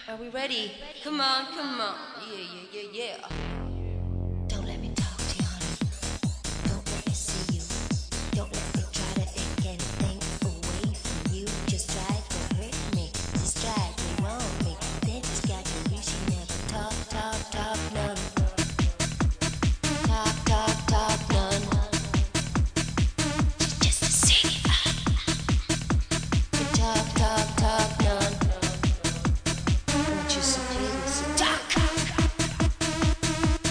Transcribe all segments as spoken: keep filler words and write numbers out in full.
Are we ready? Come on, come on. Yeah, yeah, yeah, yeah. Don't let me talk to you, honey. Don't let me see you. Don't let me try to take anything away from you. Just try to hurt me, distract me, wrong me. Then just got to wish you never talk, talk, talk, none. Talk, talk, talk, none. She's just a city. Talk, talk, talk, none. Won't you so please talk?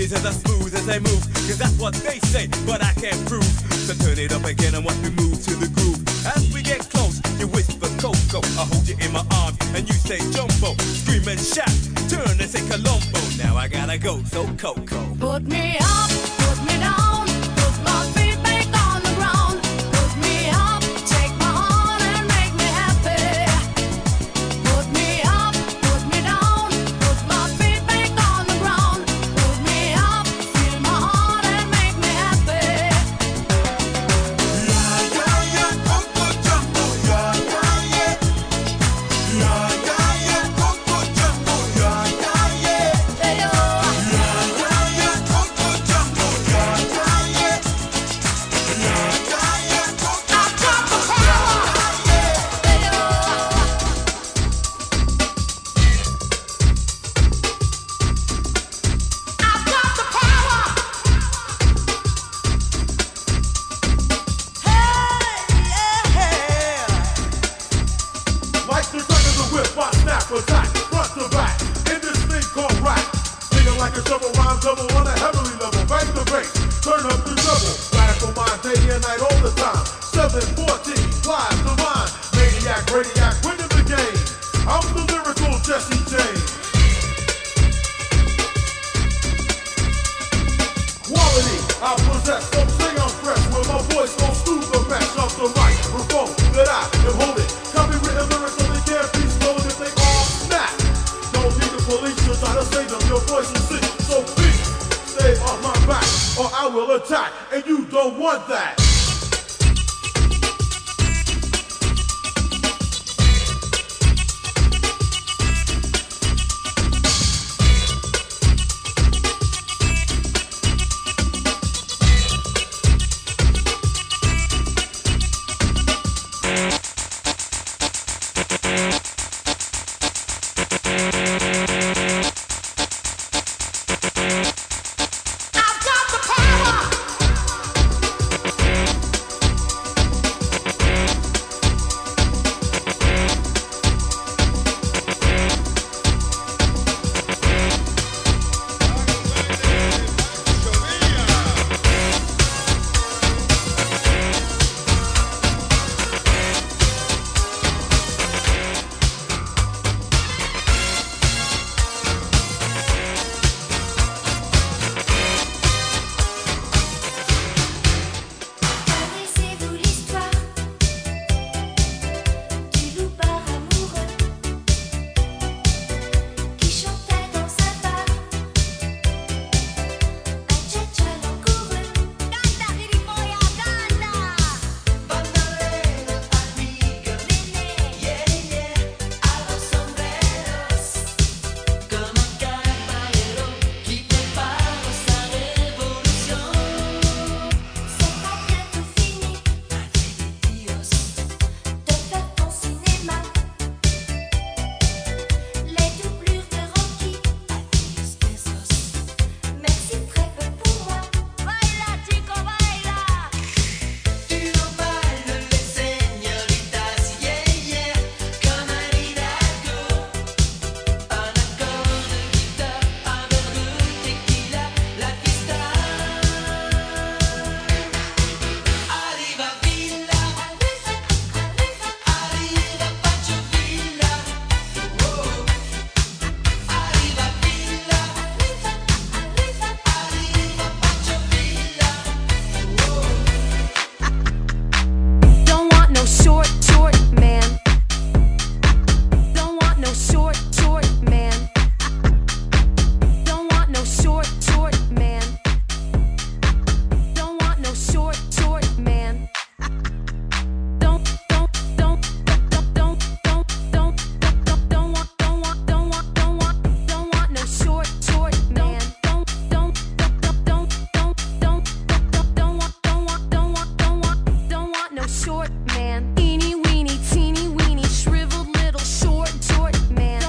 ladies as smooth as they move, cause that's what they say, but I can't prove. So turn it up again and watch me move to the groove. As we get close, you whisper Coco, I hold you in my arms and you say Jumbo. Scream and shout, turn and say Colombo. Now I gotta go, so Coco. Put me up, put me down, put my feet back on the ground. Put me up, take my heart and make me happy. Put me up, put me down, put my feet back on the ground. Put me up, feel my heart and make me happy. Yeah, yeah, yeah, Coco Jumbo, yeah, yeah, yeah. Yeah, yeah, yeah, Coco Jumbo, yeah, yeah, yeah. Hey, oh. Yeah, yeah, yeah, Coco Jumbo, yeah, yeah, yeah. Yeah, yeah, yeah, Coco I've got the Jumbo, power. yeah, Hey, oh. I've got the power. Like the gun of the whip, I snap attack, front to back, in this thing called rap. Singing like a double rhyme double on a heavenly level. Bang the bass, turn up the double. Radical mind, day and night, all the time. seven fourteen, live divine. Maniac, radiac, winning the game. I'm the lyrical Jesse James. Quality, I possess, don't say I'm fresh. With my voice, don't stoop the mesh of the microphone that I am holding. Copywritten lyrics so they can't be stolen if they all snap. Don't need the police to try to save them. Your voice is sick, so please stay off my back, or I will attack, and you don't want that. I've got the power. Connaissez-vous l'histoire du loupard amoureux qui chantait dans sa barre un tcha-tcha langoureux? Canta, Ririboia, canta! Bandolero, amigo, nene, yeah, yeah, a los sombreros como un caballero qui prépare sa révolution. C'est pas bientôt fini, Madre de Dios, de faire ton cinéma. Les doublures de Rocky, adios besos. Merci très peu pour moi. Baila, chico, baila. Tu no bailes les señoritas, yeah, yeah, comme un hidalgo. Un accord de guitare, un verre de tequila, la fiesta. Arriva Villa, arriva Pancho Villa, oh. Arriva Villa, arriva Pancho Villa, oh. Don't want no short, short man. Don't want no short, short man. Don't want no short, short man. Don't want no short, short man. Don't, don't, don't, don't, don't, don't, don't, don't, don't want, don't want, don't want, don't want, don't want no short, short man. Don't, don't, don't, don't, don't, don't, don't, don't want, don't want, don't want, don't want, don't want no short man. Eeny weeny, teeny weeny, shriveled little short, short man.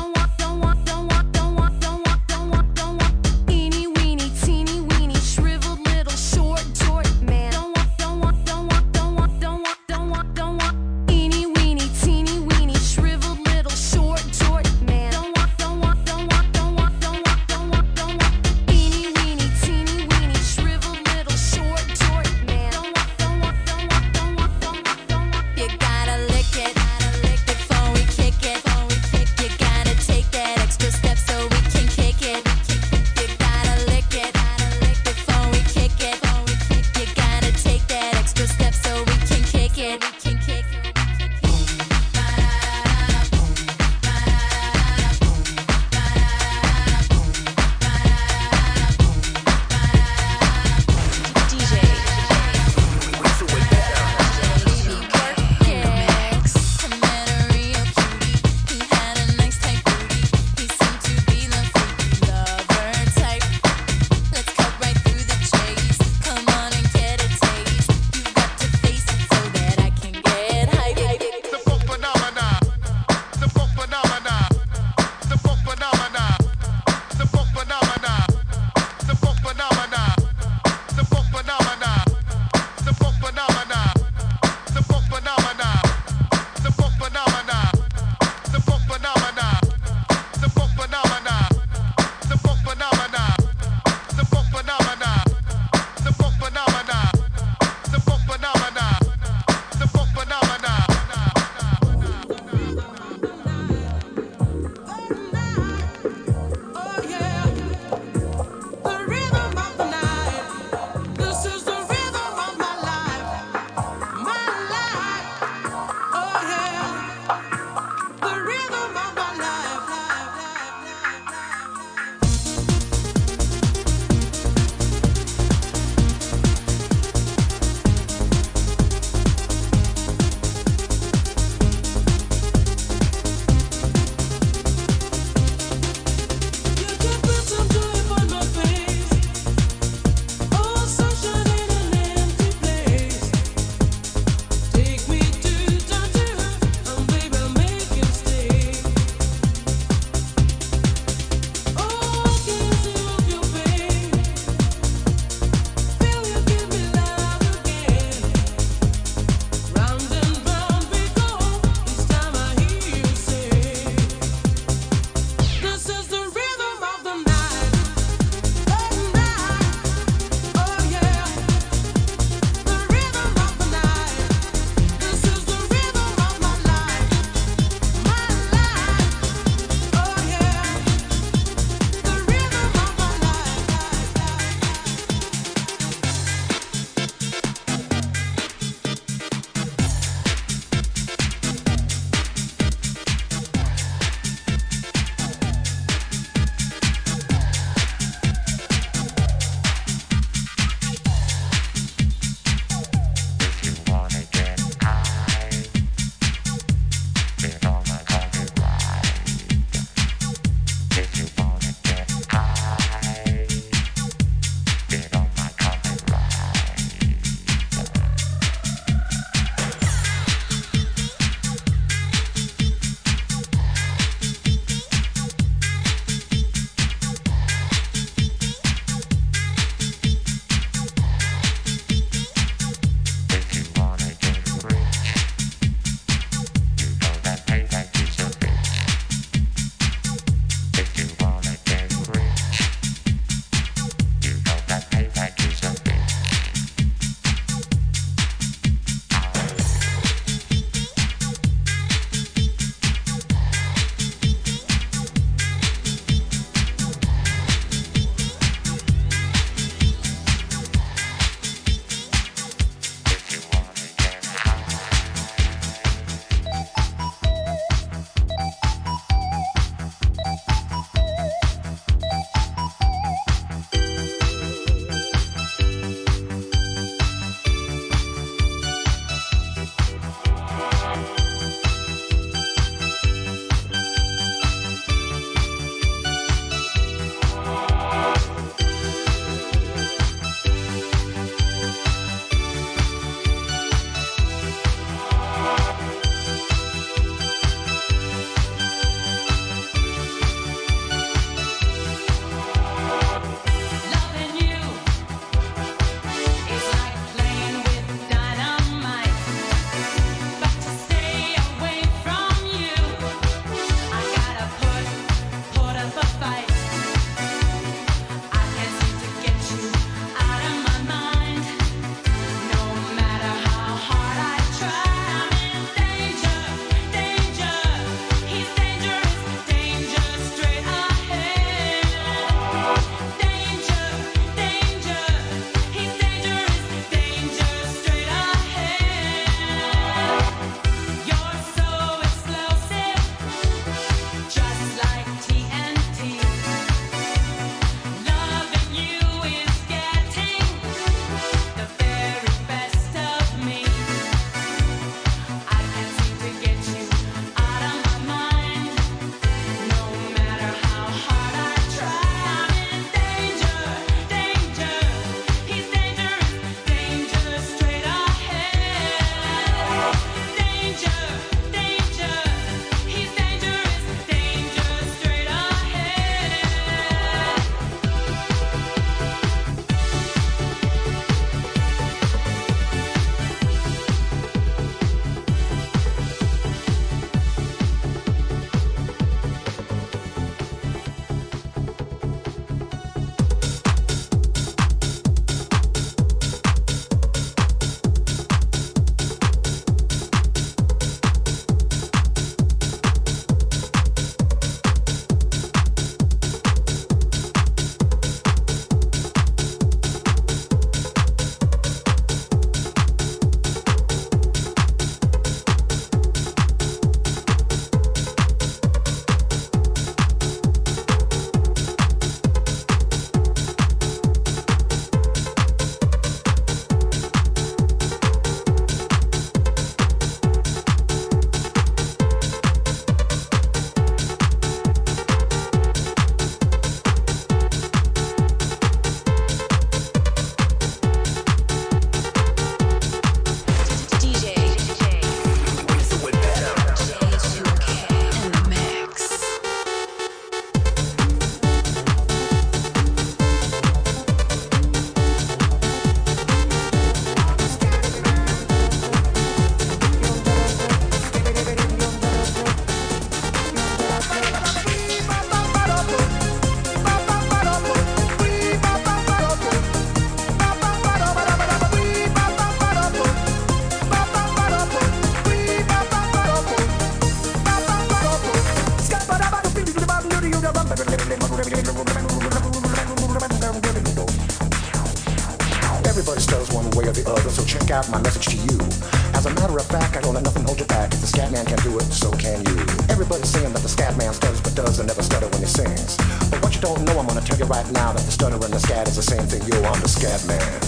or the other, so check out my message to you. As a matter of fact, I don't let nothing hold you back. If the scat man can do it, so can you. Everybody's saying that the scat man stutters but does and never stutter when he sings. But what you don't know, I'm gonna tell you right now that the stutter and the scat is the same thing. Yo, I'm the scat man.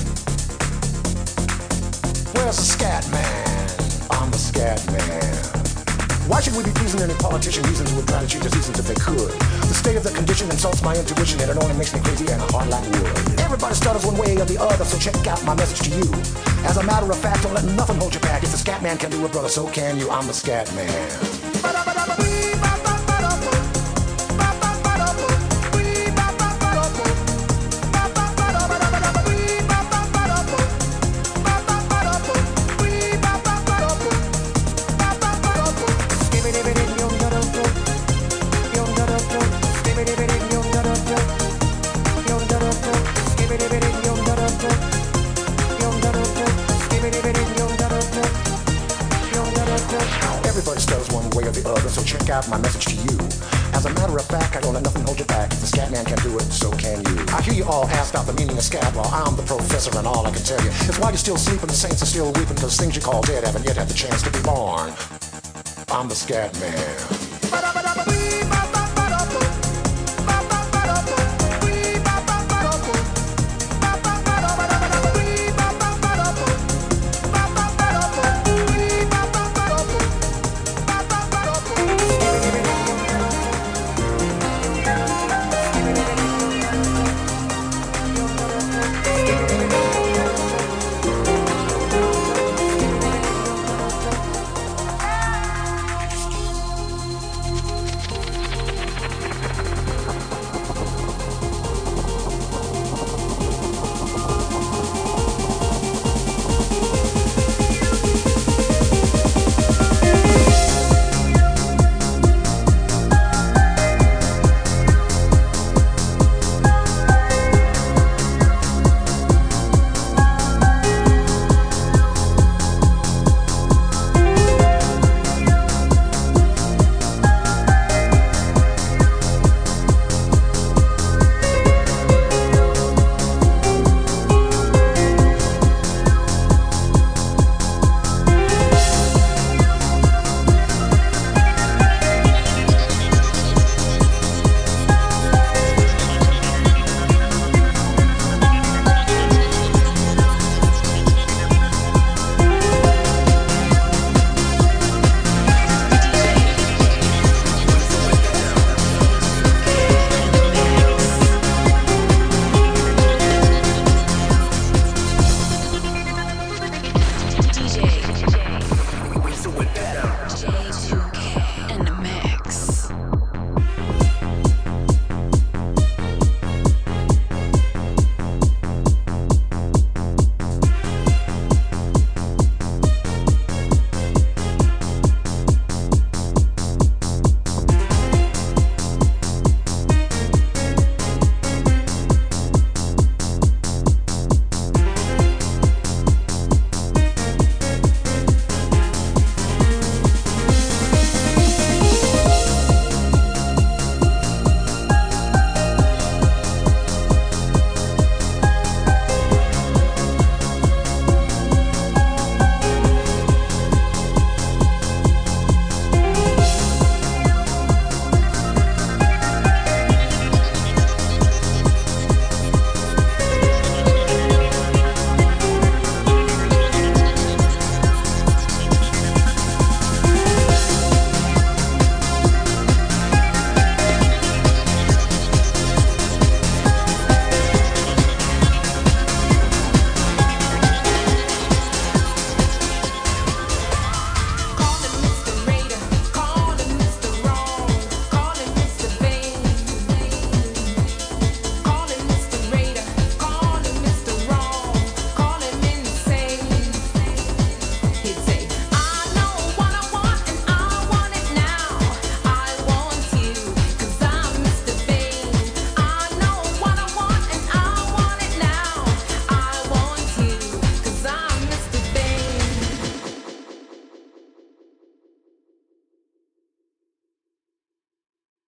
Where's the scat man? I'm the scat man. Why should we be pleasing any politician reasons who would try to cheat the seasons if they could? The state of the condition insults my intuition and it only makes me crazy and hard like wood. Everybody stutters one way or the other, so check out my message to you. As a matter of fact, don't let nothing hold you back. If the scat man can do it, brother, so can you. I'm the scat man. Everybody stutters one way or the other, so check out my message to you. As a matter of fact, I don't let nothing hold you back. If the scat man can do it, so can you. I hear you all ask about the meaning of scat. Well, I'm the professor and all I can tell you is why you're still sleeping, the saints are still weeping, because things you call dead haven't yet had the chance to be born. I'm the scat man.